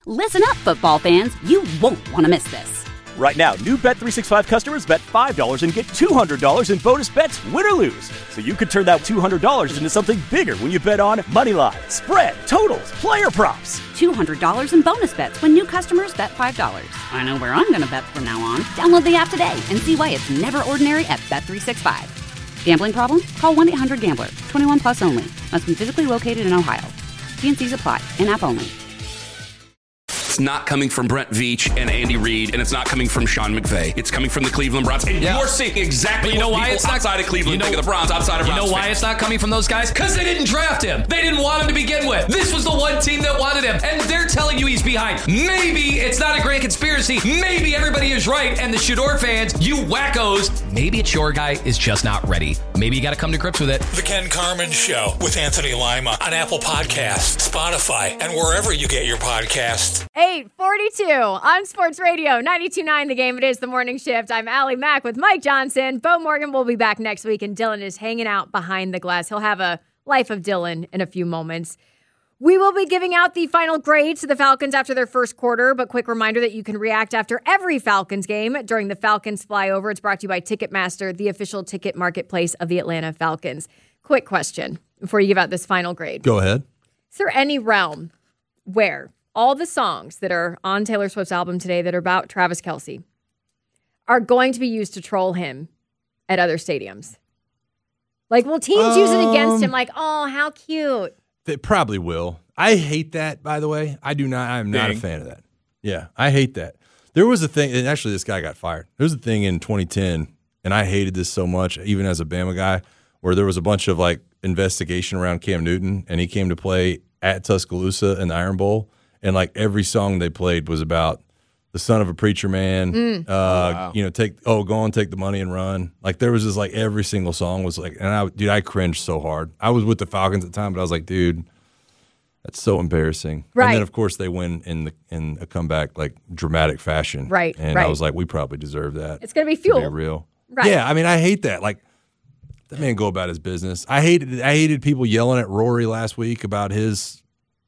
Listen up, football fans. You won't want to miss this. Right now, new Bet365 customers bet $5 and get $200 in bonus bets, win or lose. So you could turn that $200 into something bigger when you bet on money line, spread, totals, player props. $200 in bonus bets when new customers bet $5. I know where I'm going to bet from now on. Download the app today and see why it's never ordinary at Bet365. Gambling problem? Call 1-800-GAMBLER. 21 plus only. Must be physically located in Ohio. T&Cs apply. In-app only. It's not coming from Brent Veach and Andy Reid, and it's not coming from Sean McVay. It's coming from the Cleveland Browns. And you're seeing exactly what people outside of Cleveland think of the Browns, outside of Browns. You know why it's not coming from those guys? Because they didn't draft him. They didn't want him to begin with. This was the one team that wanted him, and they're telling you he's behind. Maybe it's not a grand conspiracy. Maybe everybody is right, and the Shador fans, you wackos, maybe it's your guy is just not ready. Maybe you got to come to grips with it. The Ken Carman Show with Anthony Lima on Apple Podcasts, Spotify, and wherever you get your podcasts. 8:42 on Sports Radio 92.9 The Game. It is the morning shift. I'm Allie Mack with Mike Johnson. Bo Morgan will be back next week, and Dylan is hanging out behind the glass. He'll have a Life of Dylan in a few moments. We will be giving out the final grades to the Falcons after their first quarter, but quick reminder that you can react after every Falcons game during the Falcons Flyover. It's brought to you by Ticketmaster, the official ticket marketplace of the Atlanta Falcons. Quick question before you give out this final grade. Go ahead. Is there any realm where all the songs that are on Taylor Swift's album today that are about Travis Kelce are going to be used to troll him at other stadiums? Like, will teams use it against him? Like, oh, how cute. They probably will. I hate that, by the way. I'm not a fan of that. Yeah, I hate that. There was a thing, and actually this guy got fired. There was a thing in 2010, and I hated this so much, even as a Bama guy, where there was a bunch of, like, investigation around Cam Newton, and he came to play at Tuscaloosa in the Iron Bowl, and, like, every song they played was about the son of a preacher man, wow. Go on, take the money and run. Like, there was just, like, every single song was like, and I cringed so hard. I was with the Falcons at the time, but I was like, dude, that's so embarrassing. Right. And then, of course, they win in a comeback, like, dramatic fashion. Right, And right. I was like, we probably deserve that. It's going to be fuel. To be real. Right. Yeah, I mean, I hate that. Like, that man go about his business. I hated people yelling at Rory last week about his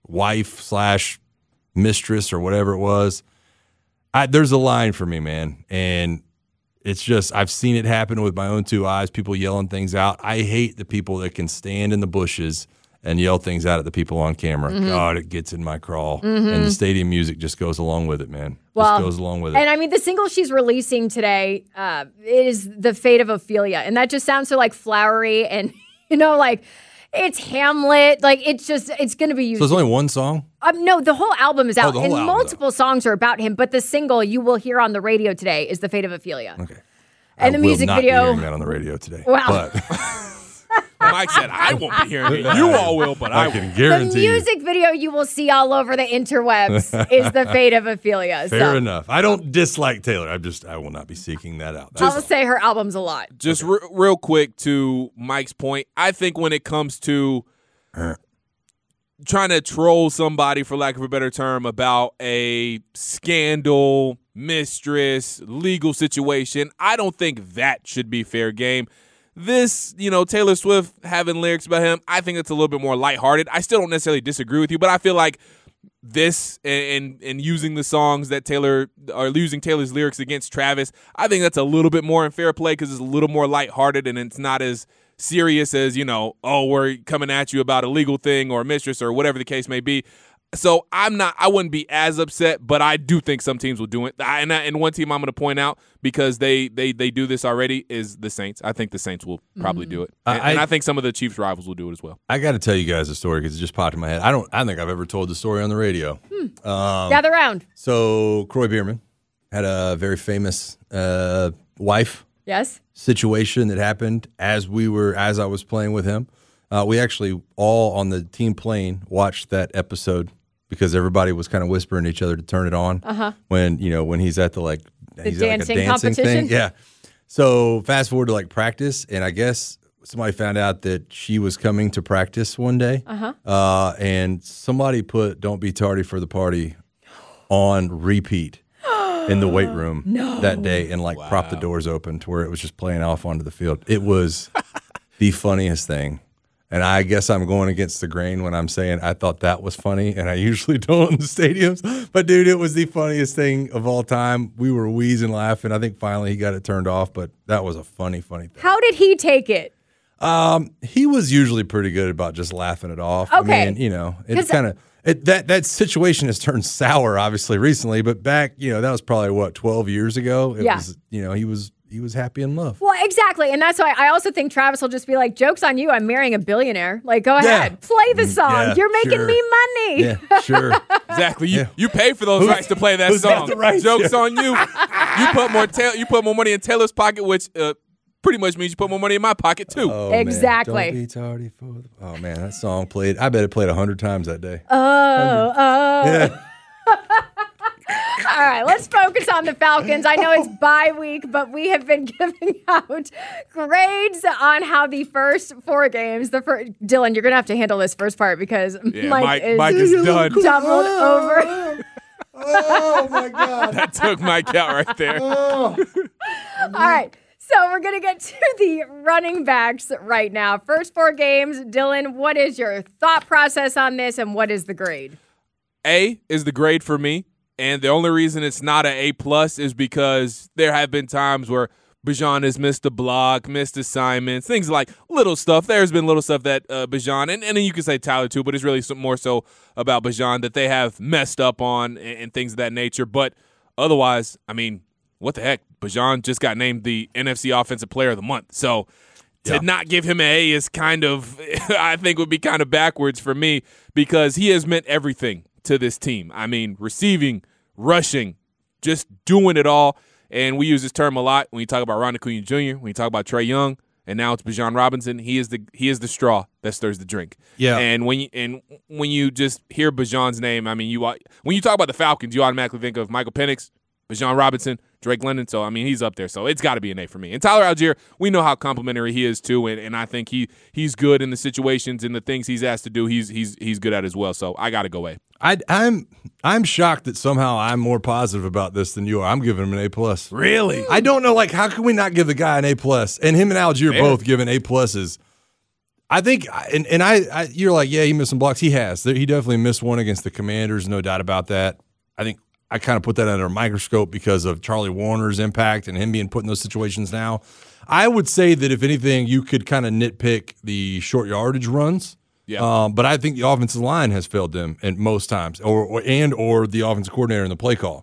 wife/mistress or whatever it was. There's a line for me, man, and it's just I've seen it happen with my own two eyes, people yelling things out. I hate the people that can stand in the bushes and yell things out at the people on camera. Mm-hmm. God, it gets in my crawl. Mm-hmm. And the stadium music just goes along with it, man. Well, just goes along with it. And I mean, the single she's releasing today is The Fate of Ophelia, and that just sounds so, like, flowery and, like, it's Hamlet. Like, it's going to be used. So there's only one song? No, the whole album is out, the whole and album, multiple songs are about him. But the single you will hear on the radio today is "The Fate of Ophelia." Okay. And the music video. I will not be hearing that on the radio today. Wow. But Mike said, I won't be hearing it. You all will, but I can will. guarantee The music video you will see all over the interwebs is "The Fate of Ophelia." Fair enough. I don't dislike Taylor. I will not be seeking that out. I'll say her album's a lot. Just real quick to Mike's point, I think when it comes to trying to troll somebody, for lack of a better term, about a scandal, mistress, legal situation, I don't think that should be fair game. This, Taylor Swift having lyrics about him, I think it's a little bit more lighthearted. I still don't necessarily disagree with you, but I feel like this and using the songs that using Taylor's lyrics against Travis, I think that's a little bit more in fair play because it's a little more lighthearted and it's not as serious as, we're coming at you about a legal thing or a mistress or whatever the case may be. So I wouldn't be as upset, but I do think some teams will do it. And one team I'm going to point out because they do this already is the Saints. I think the Saints will probably do it. And I think some of the Chiefs rivals will do it as well. I got to tell you guys a story because it just popped in my head. I don't think I've ever told the story on the radio. Gather round. So Croy Bierman had a very famous wife. Yes. Situation that happened as I was playing with him. We actually all on the team plane watched that episode because everybody was kind of whispering to each other to turn it on when he's at the dancing competition thing. Yeah. So fast forward to practice, and I guess somebody found out that she was coming to practice one day, and somebody put "Don't Be Tardy for the Party" on repeat in the weight room that day, and propped the doors open to where it was just playing off onto the field. It was the funniest thing And I guess I'm going against the grain when I'm saying I thought that was funny, and I usually don't in the stadiums. But, dude, it was the funniest thing of all time. We were wheezing laughing. I think finally he got it turned off, but that was a funny thing. How did he take it? He was usually pretty good about just laughing it off. Okay. I mean, it's kind of that situation has turned sour, obviously, recently. But back, that was probably, 12 years ago? It was, he was happy in love. Well, exactly. And that's why I also think Travis will just be like, joke's on you. I'm marrying a billionaire. Like, go ahead. Play the song. Yeah, You're making me money. Yeah, sure. Exactly. You pay for those rights to play that song. Joke's on you. You put more money in Taylor's pocket, which pretty much means you put more money in my pocket, too. Oh, exactly. Man. Don't be tardy for the... Oh, man, that song played. I bet it played 100 times that day. Yeah. All right, let's focus on the Falcons. I know it's bye week, but we have been giving out grades on how the first 4 games. Dylan, you're going to have to handle this first part because Mike is done. Doubled over. Oh, my God. That took Mike out right there. All right. So we're going to get to the running backs right now. First 4 games. Dylan, what is your thought process on this, and what is the grade? A is the grade for me. And the only reason it's not an A+ is because there have been times where Bijan has missed a block, missed assignments, things like little stuff. There's been little stuff that Bijan, and then you can say Tyler too, but it's really more so about Bijan that they have messed up on and things of that nature. But otherwise, I mean, what the heck? Bijan just got named the NFC Offensive Player of the Month. So to not give him an A is kind of, I think would be kind of backwards for me because he has meant everything to this team. I mean, receiving, rushing, just doing it all. And we use this term a lot when you talk about Ron Acuna Jr., when you talk about Trey Young, and now it's Bijan Robinson. He is the straw that stirs the drink. Yeah. And when you just hear Bijan's name, I mean, when you talk about the Falcons, you automatically think of Michael Penix, Bijan Robinson, Drake London. So, I mean, he's up there. So it's got to be an A for me. And Tyler Algier, we know how complimentary he is too, and I think he's good in the situations and the things he's asked to do. He's good at as well. So I got to go A. I'm shocked that somehow I'm more positive about this than you are. I'm giving him an A+. Really? I don't know. Like, how can we not give the guy an A+? And him and Algier both given A+. I think, and you're like, yeah, he missed some blocks. He has. He definitely missed one against the Commanders. No doubt about that. I think I kind of put that under a microscope because of Charlie Warner's impact and him being put in those situations now. I would say that if anything, you could kind of nitpick the short yardage runs. Yeah. But I think the offensive line has failed them at most times, or the offensive coordinator in the play call.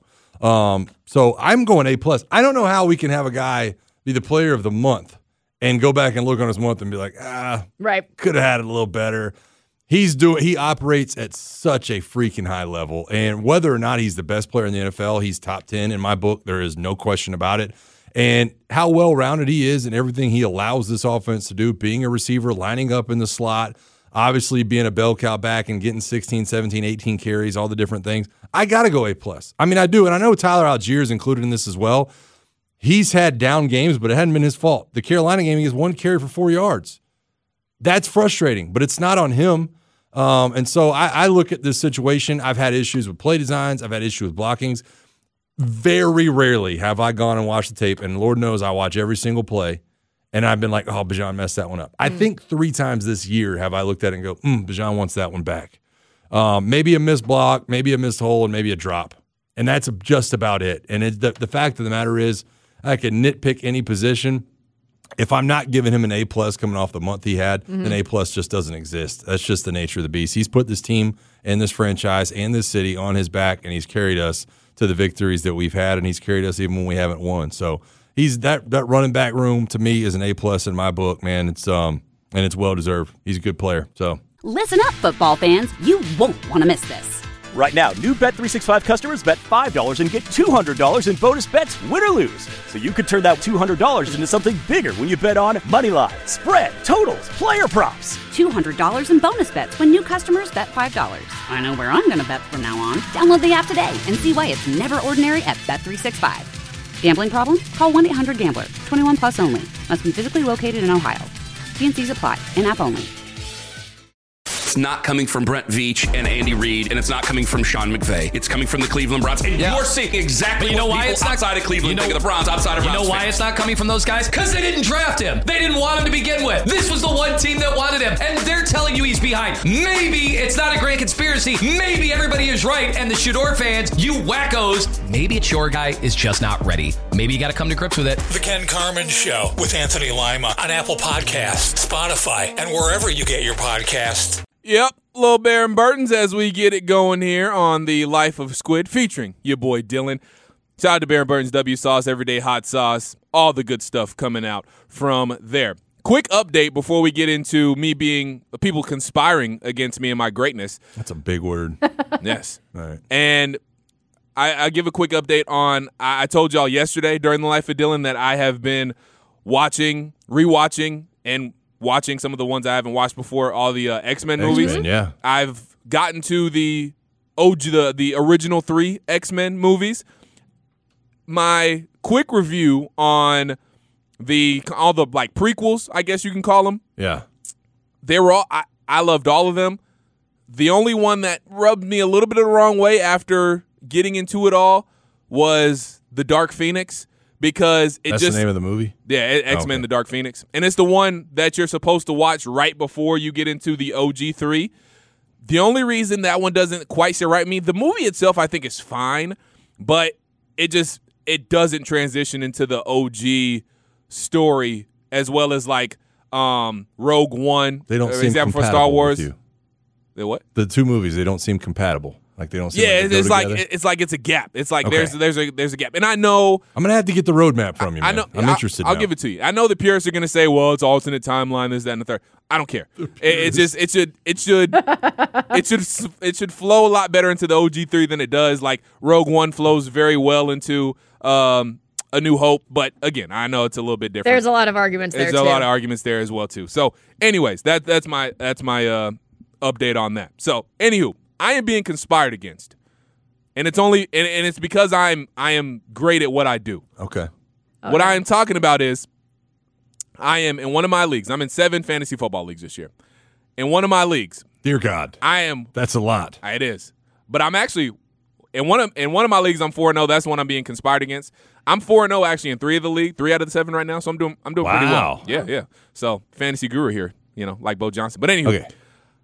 So I'm going A+. I don't know how we can have a guy be the player of the month and go back and look on his month and be like, right, could have had it a little better. He operates at such a freaking high level, and whether or not he's the best player in the NFL, he's top 10 in my book. There is no question about it. And how well-rounded he is and everything he allows this offense to do, being a receiver, lining up in the slot, obviously being a bell cow back and getting 16, 17, 18 carries, all the different things. I got to go A+. I mean, I do, and I know Tyler Algier is included in this as well. He's had down games, but it hadn't been his fault. The Carolina game, he has 1 carry for 4 yards. That's frustrating, but it's not on him. And so I look at this situation. I've had issues with play designs. I've had issues with blockings. Very rarely have I gone and watched the tape, and Lord knows I watch every single play, and I've been like, oh, Bijan messed that one up. I think 3 times this year have I looked at it and go, Bijan wants that one back. Maybe a missed block, maybe a missed hole, and maybe a drop. And that's just about it. And the fact of the matter is I can nitpick any position. If I'm not giving him an A+ coming off the month he had, then A+ just doesn't exist. That's just the nature of the beast. He's put this team and this franchise and this city on his back, and he's carried us to the victories that we've had, and he's carried us even when we haven't won. So he's that running back room to me is an A+ in my book, man. It's and it's well deserved. He's a good player. So listen up, football fans. You won't want to miss this. Right now, new Bet365 customers bet $5 and get $200 in bonus bets, win or lose. So you could turn that $200 into something bigger when you bet on moneyline, spread, totals, player props. $200 in bonus bets when new customers bet $5. I know where I'm going to bet from now on. Download the app today and see why it's never ordinary at Bet365. Gambling problem? Call 1-800-GAMBLER. 21 plus only. Must be physically located in Ohio. T&Cs apply. In-app only. It's not coming from Brent Veach and Andy Reid, and it's not coming from Sean McVay. It's coming from the Cleveland Browns. And you're seeing exactly what people outside of Cleveland think of the Browns, outside of Browns. You know why it's not coming from those guys? Because they didn't draft him. They didn't want him to begin with. This was the one team that wanted him, and they're telling you he's behind. Maybe it's not a grand conspiracy. Maybe everybody is right, and the Shador fans, you wackos, maybe it's your guy is just not ready. Maybe you got to come to grips with it. The Ken Carman Show with Anthony Lima on Apple Podcasts, Spotify, and wherever you get your podcasts. Yep, Lil Bear and Burton's as we get it going here on the Life of Squid featuring your boy Dylan. Shout out to Bear and Burton's W Sauce, Everyday Hot Sauce, all the good stuff coming out from there. Quick update before we get into me being people conspiring against me and my greatness. That's a big word. Yes. All right. And I give a quick update on, I told y'all yesterday during the Life of Dylan that I have been rewatching, and watching some of the ones I haven't watched before, all the X-Men movies. Yeah. I've gotten to the original 3 X-Men movies. My quick review on all the like prequels, I guess you can call them. Yeah. They were all I loved all of them. The only one that rubbed me a little bit of the wrong way after getting into it all was the Dark Phoenix, because That's the name of the movie? Yeah, X-Men The Dark Phoenix. And it's the one that you're supposed to watch right before you get into the OG 3. The only reason that one doesn't quite sit right with me, the movie itself I think is fine, but it doesn't transition into the OG story as well as like Rogue One. They don't seem compatible for Star Wars. with you. The what? The two movies, they don't seem compatible. Like they don't seem yeah, like they it's go like together. it's like it's a gap. It's like Okay. there's a gap. And I know I'm going to have to get the roadmap from you, man. I know. I'm interested I'll now. give it to you. I know the purists are going to say, "Well, it's alternate timeline, this, that, and the third." I don't care. It should flow a lot better into the OG3 than it does. Like Rogue One flows very well into A New Hope, but again, I know it's a little bit different. There's a lot of arguments there. There's a lot of arguments there as well too. So, anyways, that's my update on that. So, anywho, I am being conspired against. And it's only and it's because I am great at what I do. Okay. What I am talking about is I am in one of my leagues. I'm in 7 fantasy football leagues this year. In one of my leagues, Dear God. I am. That's a lot. It is. But I'm actually in one of my leagues. I'm 4-0. That's the one I'm being conspired against. I'm 4-0 actually in 3 of the league, 3 out of the 7 right now. So I'm doing pretty well. Yeah. So fantasy guru here, like Bo Johnson. But anyway, Okay.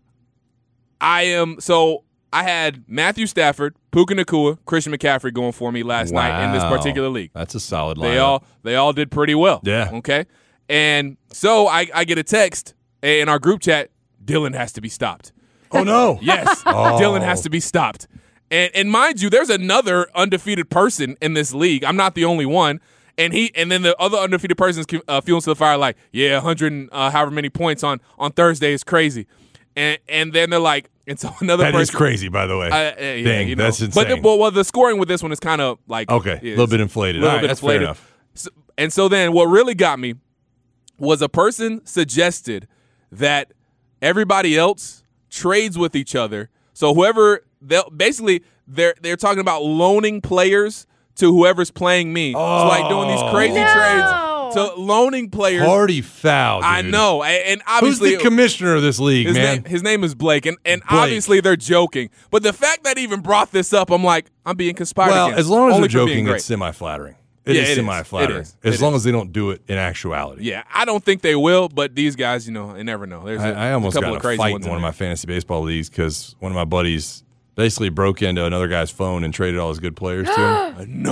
I had Matthew Stafford, Puka Nacua, Christian McCaffrey going for me last night in this particular league. That's a solid lineup. They all did pretty well. Yeah. Okay. And so I get a text in our group chat, Dylan has to be stopped. Oh, no. Yes. Dylan has to be stopped. And mind you, there's another undefeated person in this league. I'm not the only one. And then the other undefeated person's fueling to the fire like, 100 and however many points on Thursday is crazy. And then they're like, and so another person. That is crazy, by the way. Dang, that's insane. But the scoring with this one is kind of like. Okay, a little bit inflated. That's fair enough. And so then what really got me was a person suggested that everybody else trades with each other. So whoever, they're talking about loaning players to whoever's playing me. So like doing these crazy trades. So loaning players. Party foul, dude. I know. And obviously. Who's the commissioner of this league, man? His name is Blake. And obviously they're joking. But the fact that he even brought this up, I'm like, I'm being conspired against. Well, as long as Only they're for being joking, great. it's semi-flattering. It is semi-flattering. It is. As long as they don't do it in actuality. Yeah, I don't think they will, but these guys, they never know. There's I almost a couple got of in a crazy fight ones in one of there. my fantasy baseball leagues because one of my buddies basically broke into another guy's phone and traded all his good players to him.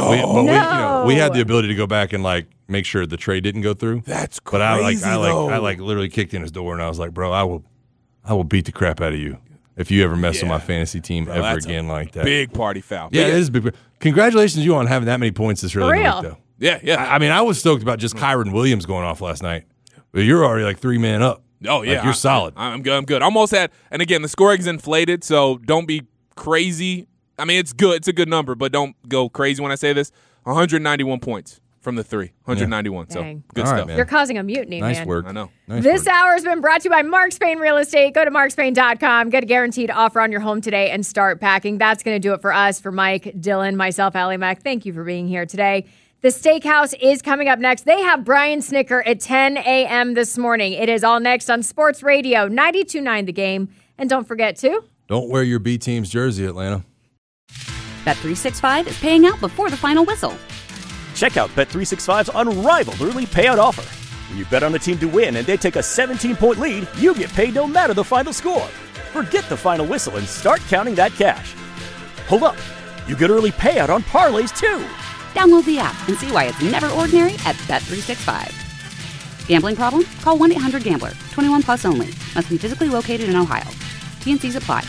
We had the ability to go back and make sure the trade didn't go through. That's But crazy. I literally kicked in his door and I was like, bro, I will beat the crap out of you if you ever mess with my fantasy team ever again like that. Big party foul. Yeah, it is big. Congratulations you on having that many points this early in the week, though. Yeah. I mean, I was stoked about just Kyron Williams going off last night. But you're already like 3-man up. Oh, yeah. You're solid. I'm good. Almost had, and again, the scoring's inflated, so don't be crazy. I mean, it's good. It's a good number, but don't go crazy when I say this. 191 points from the 3. 191. Yeah. So Dang. good All right, stuff. man. You're causing a mutiny, Nice man. work. I know. Nice This work. hour has been brought to you by Mark Spain Real Estate. Go to markspain.com, get a guaranteed offer on your home today, and start packing. That's going to do it for us, for Mike, Dylan, myself, Allie Mack. Thank you for being here today. The Steakhouse is coming up next. They have Brian Snicker at 10 a.m. this morning. It is all next on Sports Radio 92.9 The Game And don't forget to... Don't wear your B team's jersey, Atlanta. Bet365 is paying out before the final whistle. Check out Bet365's unrivaled early payout offer. When you bet on a team to win and they take a 17-point lead, you get paid no matter the final score. Forget the final whistle and start counting that cash. Hold up. You get early payout on parlays, too. Download the app and see why it's never ordinary at Bet365. Gambling problem? Call 1-800-GAMBLER. 21 plus only. Must be physically located in Ohio. T&Cs apply.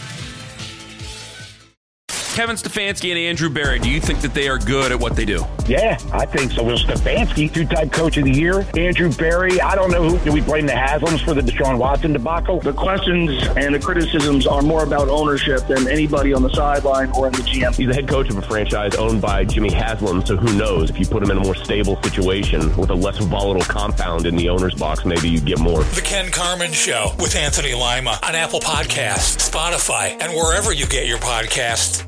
Kevin Stefanski and Andrew Berry, do you think that they are good at what they do? Yeah, I think so. Will Stefanski, two-time coach of the year. Andrew Berry, I don't know who. Do we blame the Haslams for the Deshaun Watson debacle? The questions and the criticisms are more about ownership than anybody on the sideline or in the GM. He's the head coach of a franchise owned by Jimmy Haslam, so who knows? If you put him in a more stable situation with a less volatile compound in the owner's box, maybe you get more. The Ken Carman Show with Anthony Lima on Apple Podcasts, Spotify, and wherever you get your podcasts.